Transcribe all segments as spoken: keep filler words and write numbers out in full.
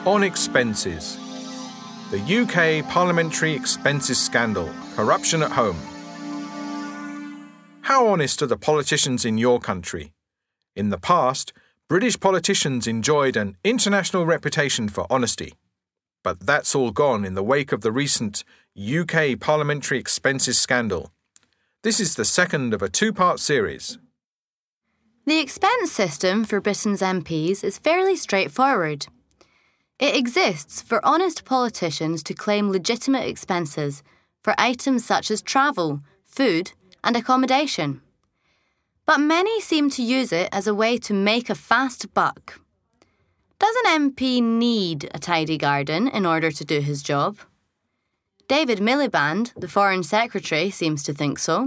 On expenses. The U K parliamentary expenses scandal. Corruption at home. How honest are the politicians in your country? In the past, British politicians enjoyed an international reputation for honesty. But that's all gone in the wake of the recent U K parliamentary expenses scandal. This is the second of a two-part series. The expense system for Britain's M Ps is fairly straightforward. It exists for honest politicians to claim legitimate expenses for items such as travel, food, and accommodation. But many seem to use it as a way to make a fast buck. Does an M P need a tidy garden in order to do his job? David Miliband, the Foreign Secretary, seems to think so.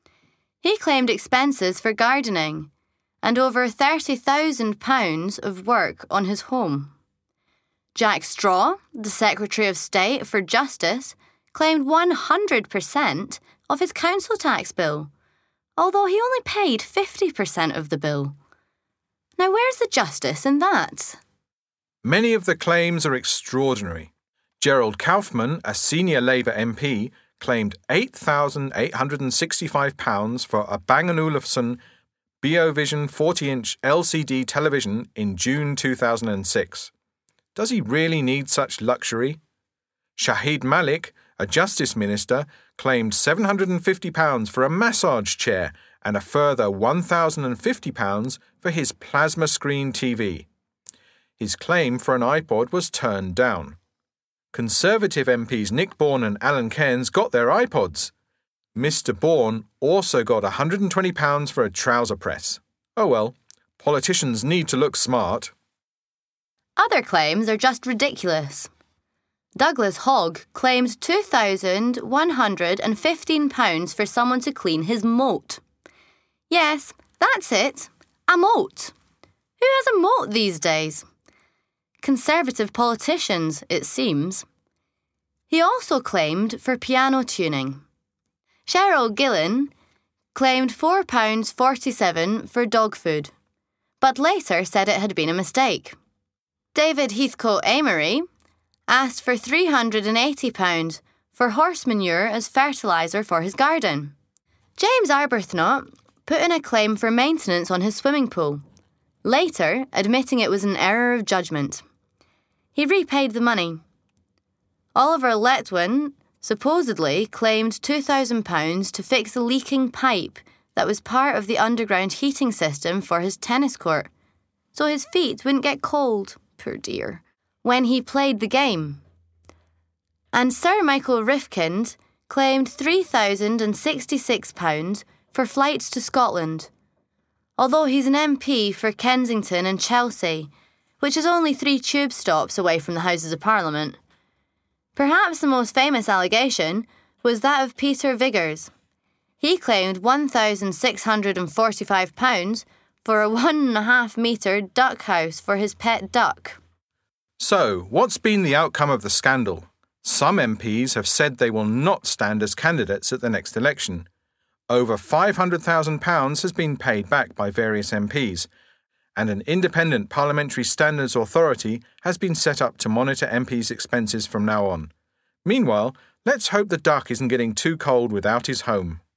He claimed expenses for gardening and over thirty thousand pounds of work on his home. Jack Straw, the Secretary of State for Justice, claimed one hundred percent of his council tax bill, although he only paid fifty percent of the bill. Now, where's the justice in that? Many of the claims are extraordinary. Gerald Kaufman, a senior Labour M P, claimed eight thousand eight hundred sixty-five pounds for a Bang and Olufsen BeoVision forty-inch L C D television in June two thousand six. Does he really need such luxury? Shahid Malik, a Justice Minister, claimed seven hundred fifty pounds for a massage chair and a further one thousand fifty pounds for his plasma screen T V. His claim for an iPod was turned down. Conservative M Ps Nick Bourne and Alan Cairns got their iPods. Mister Bourne also got one hundred twenty pounds for a trouser press. Oh well, politicians need to look smart. Other claims are just ridiculous. Douglas Hogg claimed two thousand one hundred fifteen pounds for someone to clean his moat. Yes, that's it, a moat. Who has a moat these days? Conservative politicians, it seems. He also claimed for piano tuning. Cheryl Gillen claimed four pounds forty-seven for dog food, but later said it had been a mistake. David Heathcote Amory asked for three hundred eighty pounds for horse manure as fertiliser for his garden. James Arbuthnot put in a claim for maintenance on his swimming pool, later admitting it was an error of judgment. He repaid the money. Oliver Letwin supposedly claimed two thousand pounds to fix a leaking pipe that was part of the underground heating system for his tennis court, so his feet wouldn't get cold, poor dear, when he played the game. And Sir Michael Rifkind claimed three thousand sixty-six pounds for flights to Scotland, although he's an M P for Kensington and Chelsea, which is only three tube stops away from the Houses of Parliament. Perhaps the most famous allegation was that of Peter Viggers. He claimed one thousand six hundred forty-five pounds for a one and a half metre duck house for his pet duck. So, what's been the outcome of the scandal? Some M Ps have said they will not stand as candidates at the next election. Over five hundred thousand pounds has been paid back by various M Ps, and an independent Parliamentary Standards Authority has been set up to monitor M Ps' expenses from now on. Meanwhile, let's hope the duck isn't getting too cold without his home.